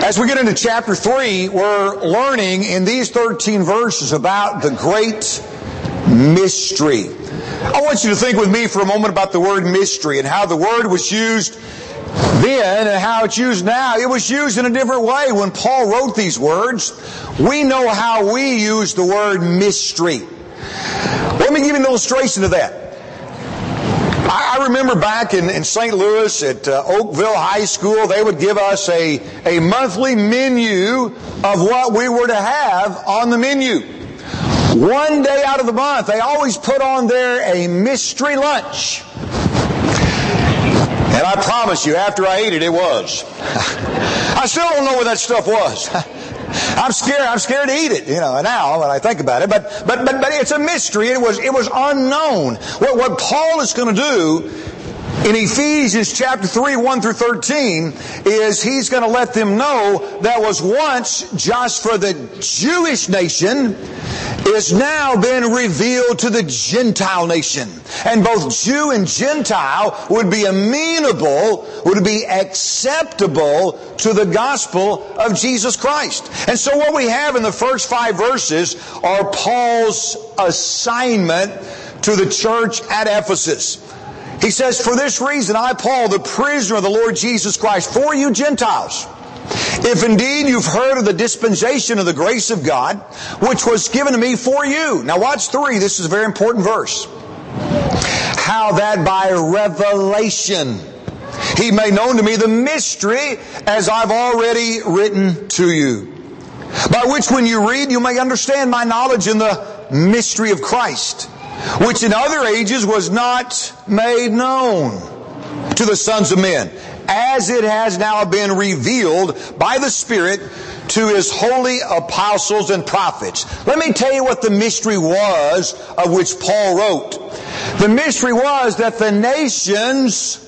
As we get into chapter 3, we're learning in these 13 verses about the great mystery. I want you to think with me for a moment about the word mystery and how the word was used then and how it's used now. It was used in a different way when Paul wrote these words. We know how we use the word mystery. Let me give you an illustration of that. I remember back in St. Louis at Oakville High School, they would give us a monthly menu of what we were to have on the menu. One day out of the month, they always put on there a mystery lunch. And I promise you, after I ate it, it was. I still don't know what that stuff was. I'm scared to eat it, now when I think about it. But it's a mystery. It was unknown. What Paul is going to do in Ephesians chapter 3, 1 through 13, is he's going to let them know that was once just for the Jewish nation is now been revealed to the Gentile nation. And both Jew and Gentile would be amenable, would be acceptable to the gospel of Jesus Christ. And so what we have in the first 5 verses are Paul's assignment to the church at Ephesus. He says, "For this reason, I, Paul, the prisoner of the Lord Jesus Christ, for you Gentiles, if indeed you've heard of the dispensation of the grace of God, which was given to me for you." Now watch 3. This is a very important verse. "How that by revelation he made known to me the mystery, as I've already written to you. By which when you read, you may understand my knowledge in the mystery of Christ, which in other ages was not made known to the sons of men, as it has now been revealed by the Spirit to His holy apostles and prophets." Let me tell you what the mystery was of which Paul wrote. The mystery was that the nations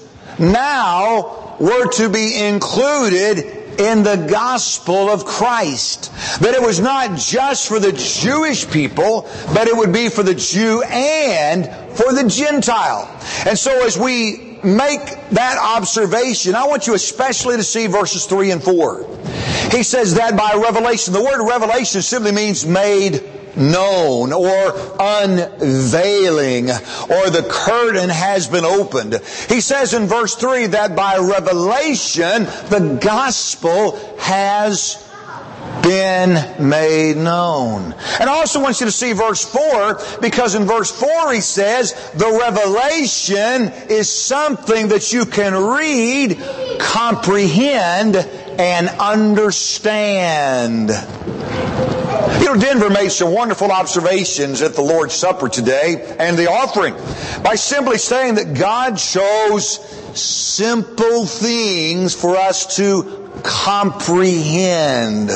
now were to be included in the gospel of Christ. That it was not just for the Jewish people, but it would be for the Jew and for the Gentile. And so as we make that observation, I want you especially to see verses 3 and 4. He says that by revelation. The word revelation simply means made known or unveiling, or the curtain has been opened. He says in verse 3 that by revelation the gospel has been made known. And I also want you to see verse 4, because in verse 4 he says the revelation is something that you can read, comprehend, and understand. Denver made some wonderful observations at the Lord's Supper today and the offering by simply saying that God chose simple things for us to comprehend.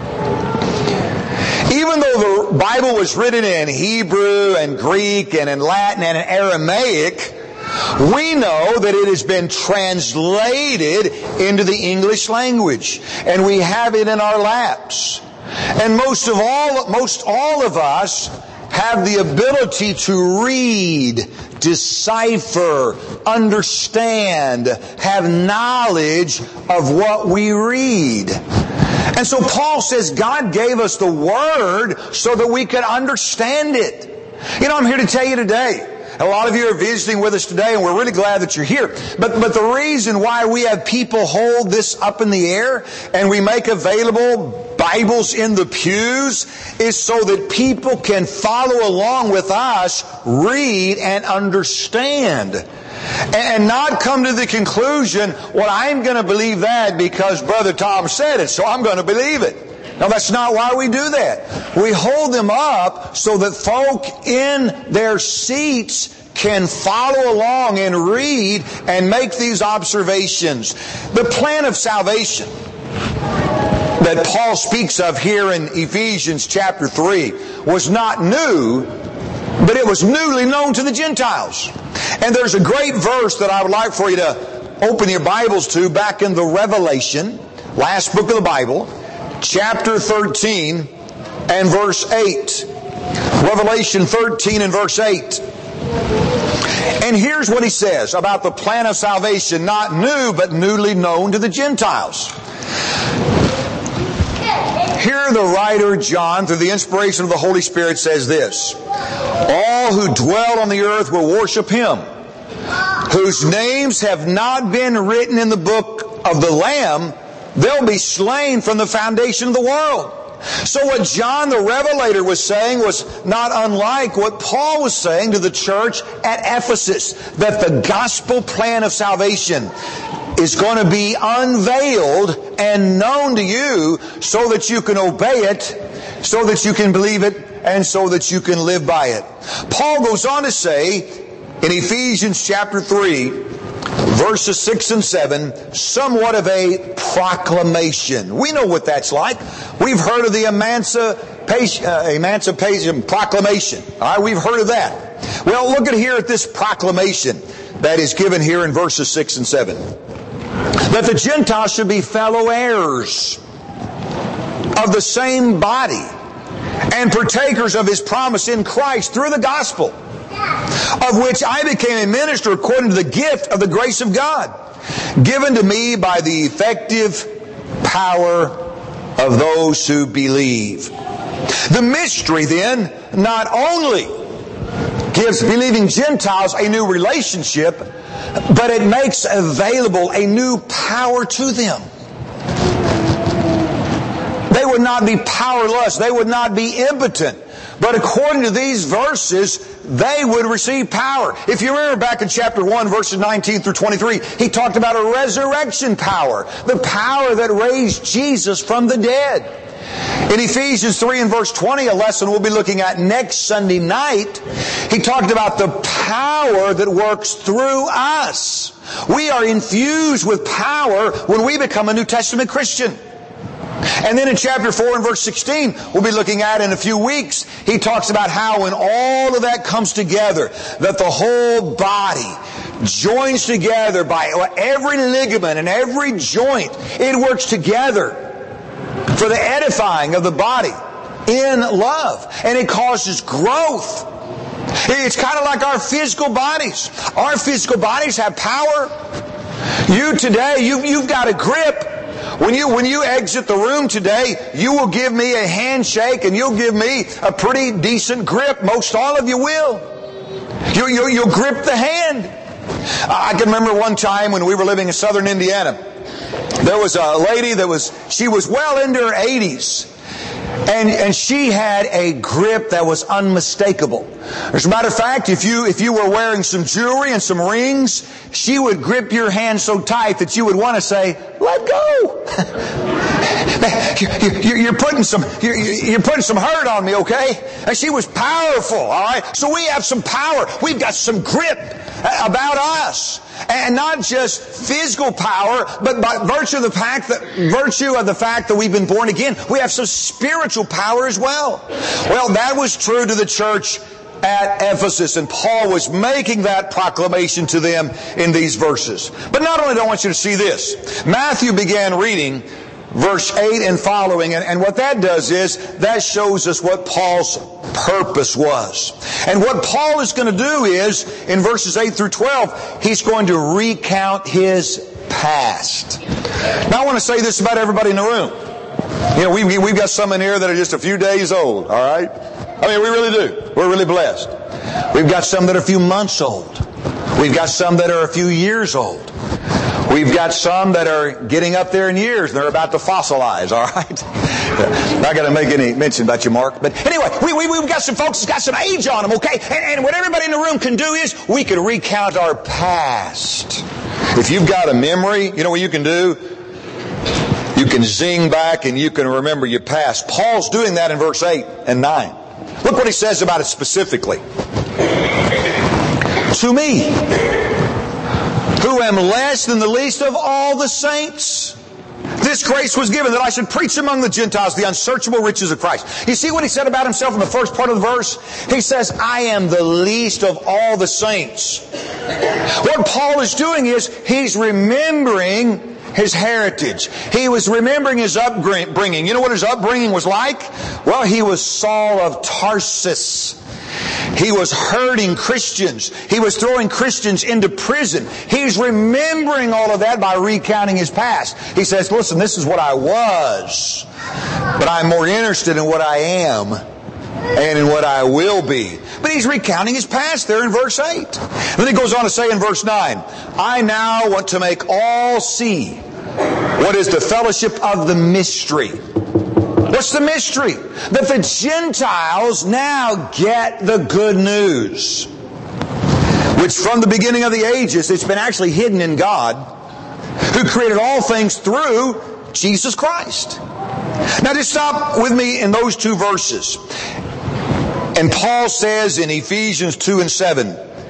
Even though the Bible was written in Hebrew and Greek and in Latin and in Aramaic, we know that it has been translated into the English language, and we have it in our laps. And most all of us have the ability to read, decipher, understand, have knowledge of what we read. And so Paul says God gave us the Word so that we could understand it. I'm here to tell you today, a lot of you are visiting with us today, and we're really glad that you're here. But the reason why we have people hold this up in the air and we make available Bibles in the pews is so that people can follow along with us, read and understand, and not come to the conclusion, well, I'm going to believe that because Brother Tom said it, so I'm going to believe it. No, that's not why we do that. We hold them up so that folk in their seats can follow along and read and make these observations. The plan of salvation that Paul speaks of here in Ephesians chapter 3 was not new, but it was newly known to the Gentiles. And there's a great verse that I would like for you to open your Bibles to back in the Revelation, last book of the Bible, chapter 13 and verse 8. Revelation 13 and verse 8. And here's what he says about the plan of salvation, not new, but newly known to the Gentiles. Here the writer John, through the inspiration of the Holy Spirit, says this: all who dwell on the earth will worship Him, whose names have not been written in the book of the Lamb. They'll be slain from the foundation of the world. So what John the Revelator was saying was not unlike what Paul was saying to the church at Ephesus, that the gospel plan of salvation is going to be unveiled and known to you so that you can obey it, so that you can believe it, and so that you can live by it. Paul goes on to say in Ephesians chapter 3, verses 6 and 7, somewhat of a proclamation. We know what that's like. We've heard of the Emancipation Proclamation. All right, we've heard of that. Well, look at this proclamation that is given here in verses 6 and 7. That the Gentiles should be fellow heirs of the same body and partakers of His promise in Christ through the gospel, of which I became a minister according to the gift of the grace of God, given to me by the effective power of those who believe. The mystery then not only gives believing Gentiles a new relationship, but it makes available a new power to them. They would not be powerless. They would not be impotent. But according to these verses, they would receive power. If you remember back in chapter 1, verses 19 through 23, he talked about a resurrection power. The power that raised Jesus from the dead. In Ephesians 3 and verse 20, a lesson we'll be looking at next Sunday night, he talked about the power that works through us. We are infused with power when we become a New Testament Christian. And then in chapter 4 and verse 16, we'll be looking at in a few weeks, he talks about how when all of that comes together, that the whole body joins together by every ligament and every joint. It works together for the edifying of the body in love. And it causes growth. It's kind of like our physical bodies. Our physical bodies have power. You today, you've got a grip. When you exit the room today, you will give me a handshake and you'll give me a pretty decent grip. Most all of you will. You'll grip the hand. I can remember one time when we were living in southern Indiana. There was a lady she was well into her 80s. And she had a grip that was unmistakable. As a matter of fact, if you were wearing some jewelry and some rings, she would grip your hand so tight that you would want to say, "Let go." You're putting some hurt on me, okay? And she was powerful, all right? So we have some power. We've got some grip about us. And not just physical power, but by virtue of the fact that we've been born again, we have some spiritual power as well. Well, that was true to the church at Ephesus, and Paul was making that proclamation to them in these verses. But not only do I want you to see this, Matthew began reading verse 8 and following, and what that does is that shows us what Paul's purpose was. And what Paul is going to do is, in verses 8 through 12, he's going to recount his past. Now I want to say this about everybody in the room. You know, we've got some in here that are just a few days old, all right? I mean, we really do. We're really blessed. We've got some that are a few months old. We've got some that are a few years old. We've got some that are getting up there in years and they're about to fossilize, all right? Not going to make any mention about you, Mark. But anyway, we've got some folks that's got some age on them, okay? And what everybody in the room can do is we can recount our past. If you've got a memory, you know what you can do? You can zing back and you can remember your past. Paul's doing that in verse 8 and 9. Look what he says about it specifically. To me, who am less than the least of all the saints, this grace was given that I should preach among the Gentiles the unsearchable riches of Christ. You see what he said about himself in the first part of the verse? He says, I am the least of all the saints. What Paul is doing is he's remembering his heritage. He was remembering his upbringing. You know what his upbringing was like? Well, he was Saul of Tarsus. He was hurting Christians. He was throwing Christians into prison. He's remembering all of that by recounting his past. He says, listen, this is what I was, but I'm more interested in what I am and in what I will be. But he's recounting his past there in verse 8. Then he goes on to say in verse 9, I now want to make all see what is the fellowship of the mystery. What's the mystery? That the Gentiles now get the good news, which from the beginning of the ages, it's been actually hidden in God, who created all things through Jesus Christ. Now just stop with me in those two verses. And Paul says in Ephesians 2 and 7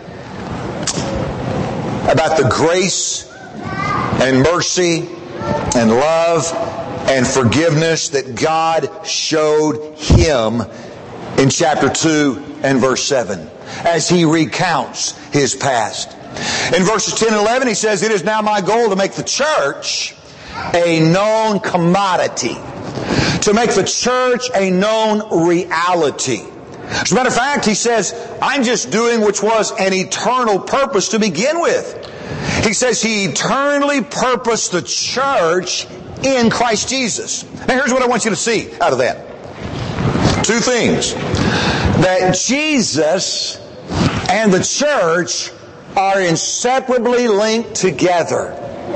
about the grace and mercy and love and forgiveness that God showed him in chapter 2 and verse 7 as he recounts his past. In verses 10 and 11 he says, it is now my goal to make the church a known commodity, to make the church a known reality. As a matter of fact, he says, I'm just doing which was an eternal purpose to begin with. He says he eternally purposed the church in Christ Jesus. Now here's what I want you to see out of that. Two things. That Jesus and the church are inseparably linked together.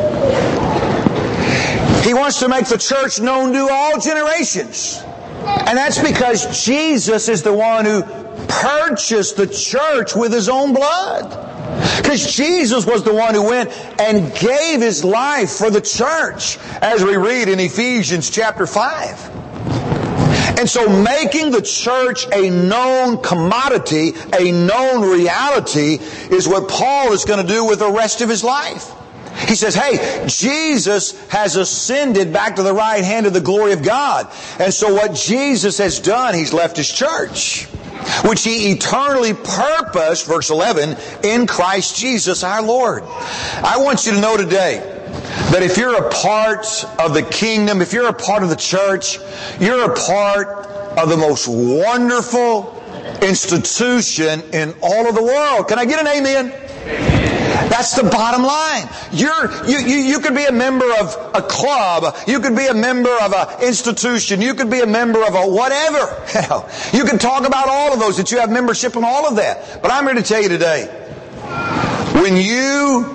He wants to make the church known to all generations. And that's because Jesus is the one who purchased the church with His own blood. Because Jesus was the one who went and gave His life for the church, as we read in Ephesians chapter 5. And so making the church a known commodity, a known reality, is what Paul is going to do with the rest of his life. He says, hey, Jesus has ascended back to the right hand of the glory of God. And so what Jesus has done, He's left His church, which He eternally purposed, verse 11, in Christ Jesus our Lord. I want you to know today that if you're a part of the kingdom, if you're a part of the church, you're a part of the most wonderful institution in all of the world. Can I get an amen? That's the bottom line. You could be a member of a club. You could be a member of an institution. You could be a member of a whatever. You can talk about all of those, that you have membership in all of that. But I'm here to tell you today, when you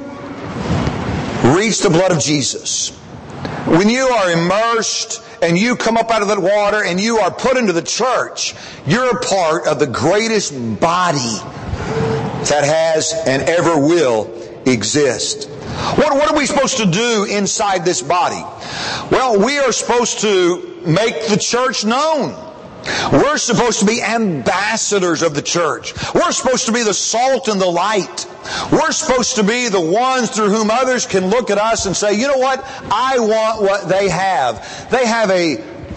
reach the blood of Jesus, when you are immersed and you come up out of that water and you are put into the church, you're a part of the greatest body that has and ever will exist. What are we supposed to do inside this body? Well, we are supposed to make the church known. We're supposed to be ambassadors of the church. We're supposed to be the salt and the light. We're supposed to be the ones through whom others can look at us and say, you know what? I want what they have. They have a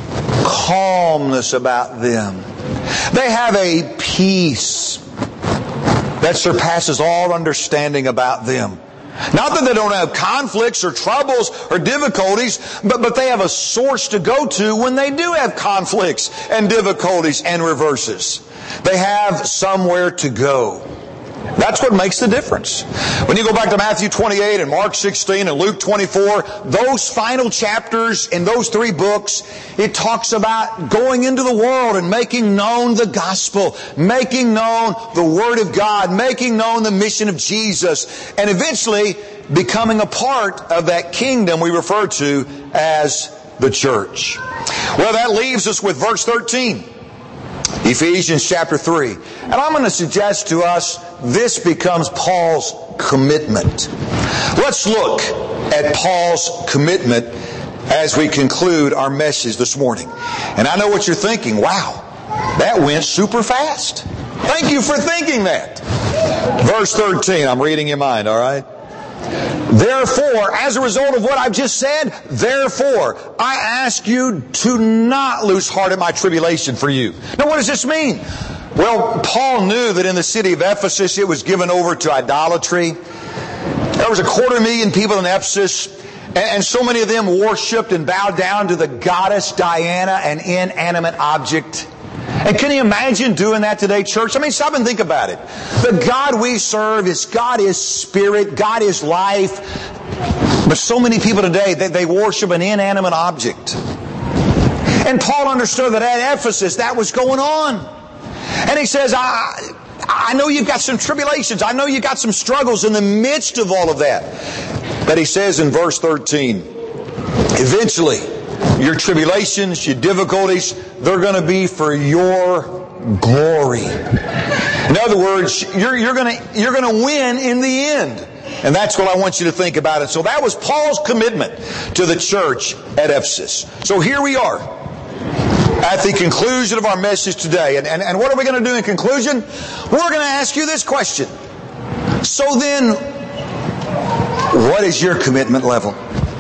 calmness about them. They have a peace that surpasses all understanding about them. Not that they don't have conflicts or troubles or difficulties, but they have a source to go to when they do have conflicts and difficulties and reverses. They have somewhere to go. That's what makes the difference. When you go back to Matthew 28 and Mark 16 and Luke 24, those final chapters in those three books, it talks about going into the world and making known the gospel, making known the Word of God, making known the mission of Jesus, and eventually becoming a part of that kingdom we refer to as the church. Well, that leaves us with verse 13. Ephesians chapter 3. And I'm going to suggest to us this becomes Paul's commitment. Let's look at Paul's commitment as we conclude our message this morning. And I know what you're thinking. Wow, that went super fast. Thank you for thinking that. Verse 13, I'm reading your mind, all right? Therefore, as a result of what I've just said, therefore, I ask you to not lose heart at my tribulation for you. Now, what does this mean? Well, Paul knew that in the city of Ephesus, it was given over to idolatry. There was 250,000 people in Ephesus, and so many of them worshipped and bowed down to the goddess Diana, an inanimate object. And can you imagine doing that today, church? I mean, stop and think about it. The God we serve is God is spirit, God is life. But so many people today, they worship an inanimate object. And Paul understood that at Ephesus, that was going on. And he says, I know you've got some tribulations. I know you've got some struggles in the midst of all of that. But he says in verse 13, eventually, your tribulations, your difficulties, they're going to be for your glory. In other words, you're going to win in the end. And that's what I want you to think about it. So that was Paul's commitment to the church at Ephesus. So here we are at the conclusion of our message today. And what are we going to do in conclusion? We're going to ask you this question. So then, what is your commitment level?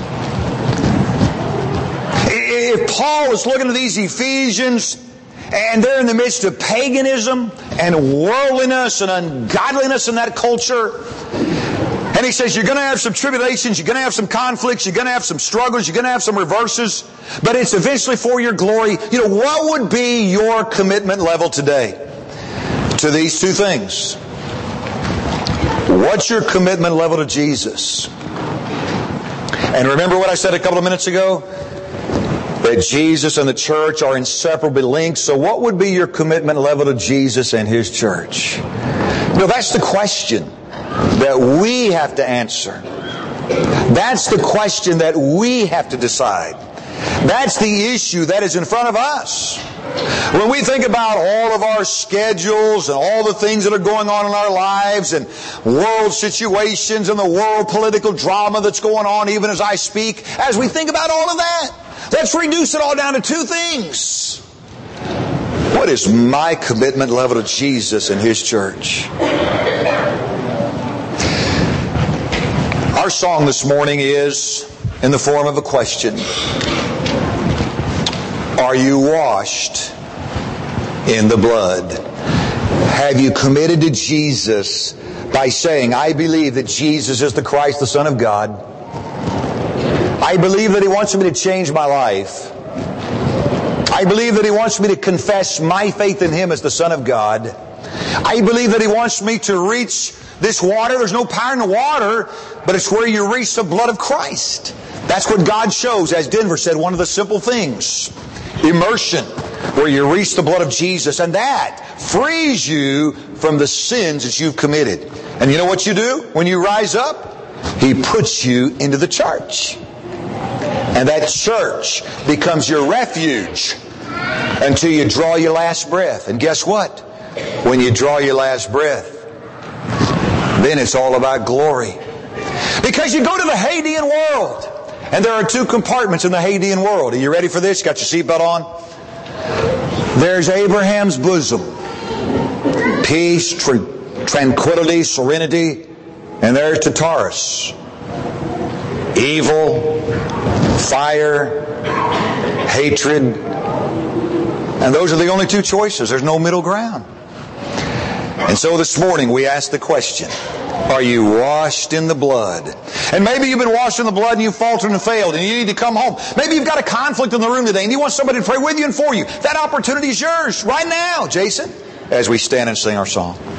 If Paul is looking at these Ephesians, and they're in the midst of paganism and worldliness and ungodliness in that culture, and he says, you're going to have some tribulations, you're going to have some conflicts, you're going to have some struggles, you're going to have some reverses, but it's eventually for your glory. You know, what would be your commitment level today to these two things? What's your commitment level to Jesus? And remember what I said a couple of minutes ago? That Jesus and the church are inseparably linked. So what would be your commitment level to Jesus and His church? You know, that's the question that we have to answer. That's the question that we have to decide. That's the issue that is in front of us. When we think about all of our schedules and all the things that are going on in our lives and world situations and the world political drama that's going on even as I speak, as we think about all of that, let's reduce it all down to two things. What is my commitment level to Jesus and His church? Our song this morning is in the form of a question. Are you washed in the blood? Have you committed to Jesus by saying, I believe that Jesus is the Christ, the Son of God. I believe that He wants me to change my life. I believe that He wants me to confess my faith in Him as the Son of God. I believe that He wants me to reach this water. There's no power in the water, but it's where you reach the blood of Christ. That's what God shows, as Denver said, one of the simple things. Immersion, where you reach the blood of Jesus, and that frees you from the sins that you've committed. And you know what you do when you rise up? He puts you into the church. And that church becomes your refuge until you draw your last breath. And guess what? When you draw your last breath, then it's all about glory. Because you go to the Hadean world. And there are two compartments in the Hadean world. Are you ready for this? Got your seatbelt on? There's Abraham's bosom. Peace, tranquility, serenity. And there's Tartarus. Evil, fire, hatred. And those are the only two choices. There's no middle ground. And so this morning we ask the question, are you washed in the blood? And maybe you've been washed in the blood and you've faltered and failed and you need to come home. Maybe you've got a conflict in the room today and you want somebody to pray with you and for you. That opportunity is yours right now, Jason, as we stand and sing our song.